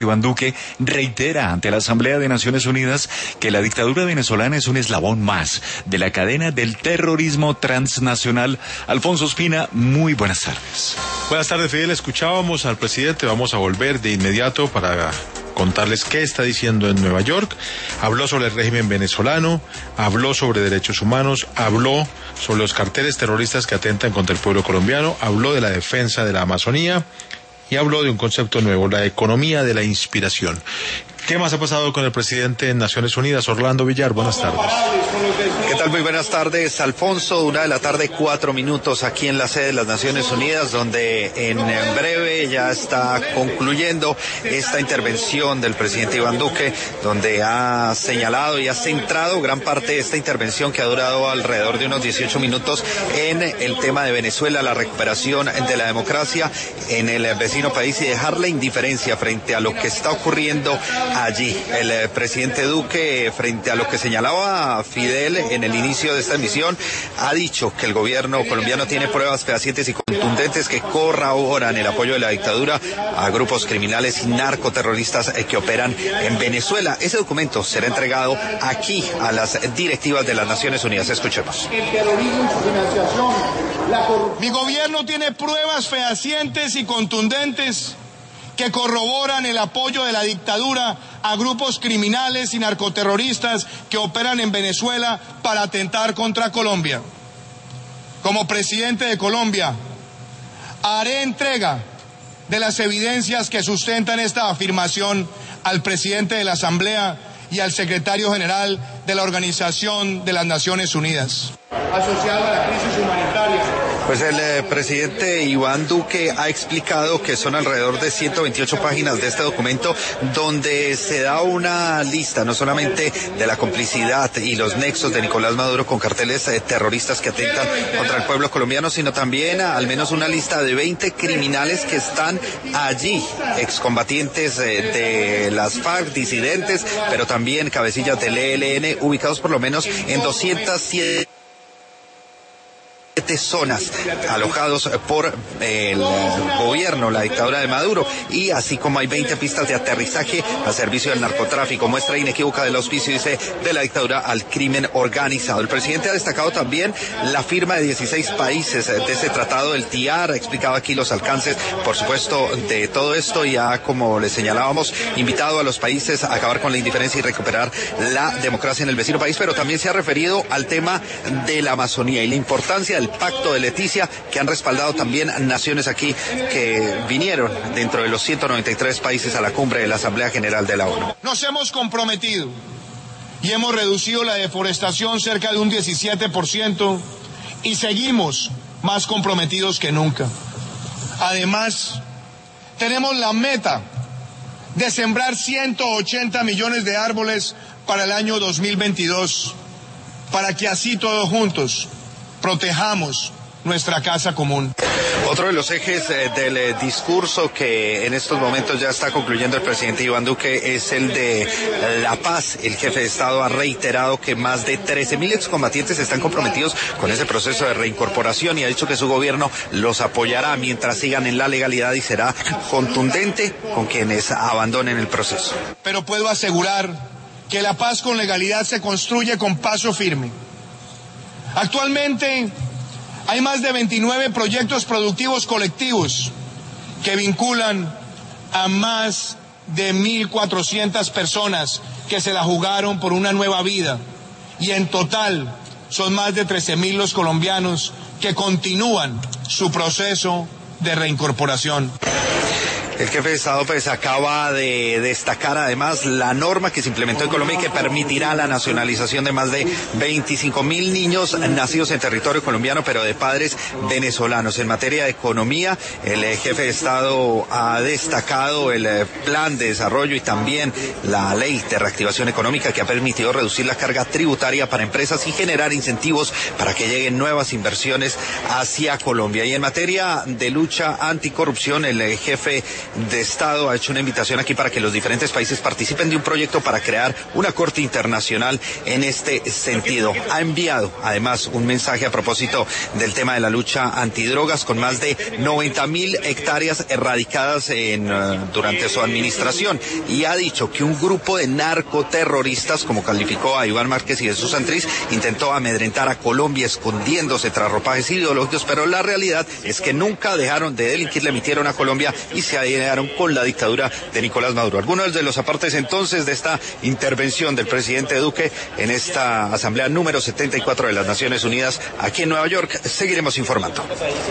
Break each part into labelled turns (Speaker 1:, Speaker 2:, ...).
Speaker 1: Iván Duque reitera ante la Asamblea de Naciones Unidas que la dictadura venezolana es un eslabón más de la cadena del terrorismo transnacional. Alfonso Espina, muy buenas tardes.
Speaker 2: Buenas tardes, Fidel. Escuchábamos al presidente. Vamos a volver de inmediato para contarles qué está diciendo en Nueva York. Habló sobre el régimen venezolano, habló sobre derechos humanos, habló sobre los carteles terroristas que atentan contra el pueblo colombiano, habló de la defensa de la Amazonía y habló de un concepto nuevo, la economía de la inspiración. ¿Qué más ha pasado con el presidente en Naciones Unidas? Orlando Villar, buenas tardes.
Speaker 3: ¿Qué tal? Muy buenas tardes, Alfonso. 1:00 p.m, 4 minutos aquí en la sede de las Naciones Unidas, donde en breve ya está concluyendo esta intervención del presidente Iván Duque, donde ha señalado y ha centrado gran parte de esta intervención, que ha durado alrededor de unos 18 minutos, en el tema de Venezuela, la recuperación de la democracia en el vecino país y dejar la indiferencia frente a lo que está ocurriendo allí. El presidente Duque, frente a lo que señalaba Fidel en el inicio de esta emisión, ha dicho que el gobierno colombiano tiene pruebas fehacientes y contundentes que corroboran el apoyo de la dictadura a grupos criminales y narcoterroristas que operan en Venezuela. Ese documento será entregado aquí a las directivas de las Naciones Unidas. Escuchemos.
Speaker 4: El terrorismo y su financiación, la corrupción. Mi gobierno tiene pruebas fehacientes y contundentes que corroboran el apoyo de la dictadura a grupos criminales y narcoterroristas que operan en Venezuela para atentar contra Colombia. Como presidente de Colombia, haré entrega de las evidencias que sustentan esta afirmación al presidente de la Asamblea y al secretario general de la Organización de las Naciones Unidas. Asociado a la crisis humanitaria.
Speaker 3: Pues el presidente Iván Duque ha explicado que son alrededor de 128 páginas de este documento, donde se da una lista no solamente de la complicidad y los nexos de Nicolás Maduro con carteles terroristas que atentan contra el pueblo colombiano, sino también al menos una lista de 20 criminales que están allí, excombatientes de las FARC, disidentes, pero también cabecillas del ELN, ubicados por lo menos en 207 zonas, alojados por el gobierno, la dictadura de Maduro, y así como hay 20 pistas de aterrizaje al servicio del narcotráfico, muestra inequívoca del auspicio, dice, de la dictadura al crimen organizado. El presidente ha destacado también la firma de 16 países de ese tratado del TIAR, ha explicado aquí los alcances, por supuesto, de todo esto, y ha, como le señalábamos, invitado a los países a acabar con la indiferencia y recuperar la democracia en el vecino país, pero también se ha referido al tema de la Amazonía y la importancia del Pacto de Leticia, que han respaldado también naciones aquí que vinieron dentro de los 193 países a la cumbre de la Asamblea General de la ONU.
Speaker 4: Nos hemos comprometido y hemos reducido la deforestación cerca de un 17% y seguimos más comprometidos que nunca. Además, tenemos la meta de sembrar 180 millones de árboles para el año 2022, para que así todos juntos protejamos nuestra casa común.
Speaker 3: Otro de los ejes del discurso que en estos momentos ya está concluyendo el presidente Iván Duque es el de la paz. El jefe de Estado ha reiterado que más de 13.000 excombatientes están comprometidos con ese proceso de reincorporación y ha dicho que su gobierno los apoyará mientras sigan en la legalidad y será contundente con quienes abandonen el proceso.
Speaker 4: Pero puedo asegurar que la paz con legalidad se construye con paso firme. Actualmente hay más de 29 proyectos productivos colectivos que vinculan a más de 1.400 personas que se la jugaron por una nueva vida, y en total son más de 13.000 los colombianos que continúan su proceso de reincorporación.
Speaker 3: El jefe de Estado pues acaba de destacar además la norma que se implementó en Colombia y que permitirá la nacionalización de más de 25.000 niños nacidos en territorio colombiano pero de padres venezolanos. En materia de economía, el jefe de Estado ha destacado el plan de desarrollo y también la ley de reactivación económica que ha permitido reducir la carga tributaria para empresas y generar incentivos para que lleguen nuevas inversiones hacia Colombia. Y en materia de lucha anticorrupción, el jefe de Estado ha hecho una invitación aquí para que los diferentes países participen de un proyecto para crear una corte internacional en este sentido. Ha enviado además un mensaje a propósito del tema de la lucha antidrogas, con más de 90.000 hectáreas erradicadas durante su administración, y ha dicho que un grupo de narcoterroristas, como calificó a Iván Márquez y Jesús Santrich, intentó amedrentar a Colombia escondiéndose tras ropajes ideológicos, pero la realidad es que nunca dejaron de delinquir, le emitieron a Colombia y se alinearon con la dictadura de Nicolás Maduro. Algunos de los apartes entonces de esta intervención del presidente Duque en esta asamblea número 74 de las Naciones Unidas aquí en Nueva York. Seguiremos informando.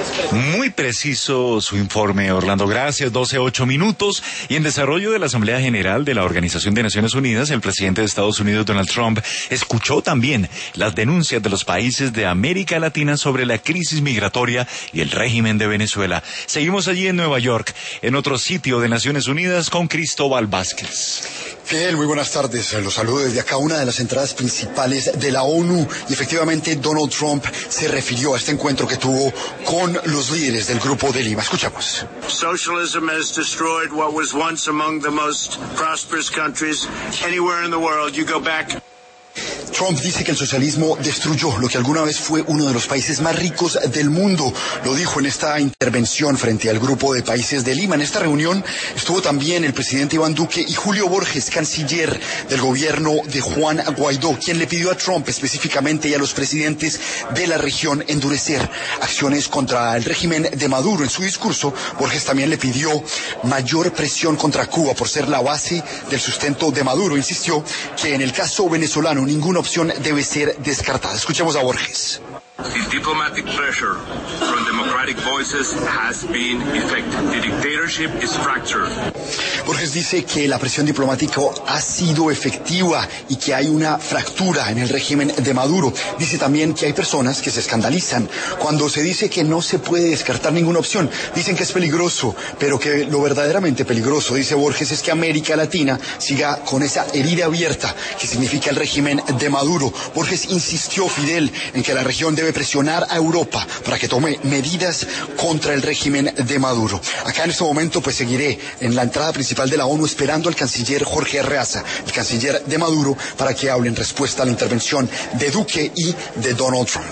Speaker 1: Muy preciso su informe, Orlando. Gracias. 12:08. Y en desarrollo de la Asamblea General de la Organización de Naciones Unidas, el presidente de Estados Unidos, Donald Trump, escuchó también las denuncias de los países de América Latina sobre la crisis migratoria y el régimen de Venezuela. Seguimos allí en Nueva York, en otro sitio de Naciones Unidas, con Cristóbal Vázquez.
Speaker 5: Fidel, muy buenas tardes. Los saludo desde acá, una de las entradas principales de la ONU. Y efectivamente Donald Trump se refirió a este encuentro que tuvo con los líderes del Grupo de Lima. Escuchamos.
Speaker 6: Socialism has destroyed what was once among the most prosperous countries anywhere in the world. You go back.
Speaker 5: Trump dice que el socialismo destruyó lo que alguna vez fue uno de los países más ricos del mundo. Lo dijo en esta intervención frente al Grupo de Países de Lima. En esta reunión estuvo también el presidente Iván Duque y Julio Borges, canciller del gobierno de Juan Guaidó, quien le pidió a Trump específicamente y a los presidentes de la región endurecer acciones contra el régimen de Maduro. En su discurso, Borges también le pidió mayor presión contra Cuba por ser la base del sustento de Maduro. Insistió que en el caso venezolano ninguna opción debe ser descartada. Escuchemos a Borges.
Speaker 7: The diplomatic pressure from democratic voices has been effective. The dictatorship is fractured.
Speaker 5: Borges dice que la presión diplomática ha sido efectiva y que hay una fractura en el régimen de Maduro. Dice también que hay personas que se escandalizan cuando se dice que no se puede descartar ninguna opción. Dicen que es peligroso, pero que lo verdaderamente peligroso, dice Borges, es que América Latina siga con esa herida abierta que significa el régimen de Maduro. Borges insistió, Fidel, en que la región debe presionar a Europa para que tome medidas contra el régimen de Maduro. Acá en este momento pues seguiré en la entrada principal de la ONU esperando al canciller Jorge Arreaza, el canciller de Maduro, para que hable en respuesta a la intervención de Duque y de Donald Trump.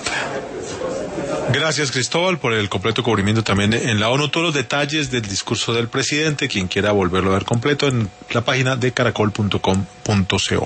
Speaker 2: Gracias, Cristóbal, por el completo cubrimiento también en la ONU. Todos los detalles del discurso del presidente, quien quiera volverlo a ver completo, en la página de caracol.com.co.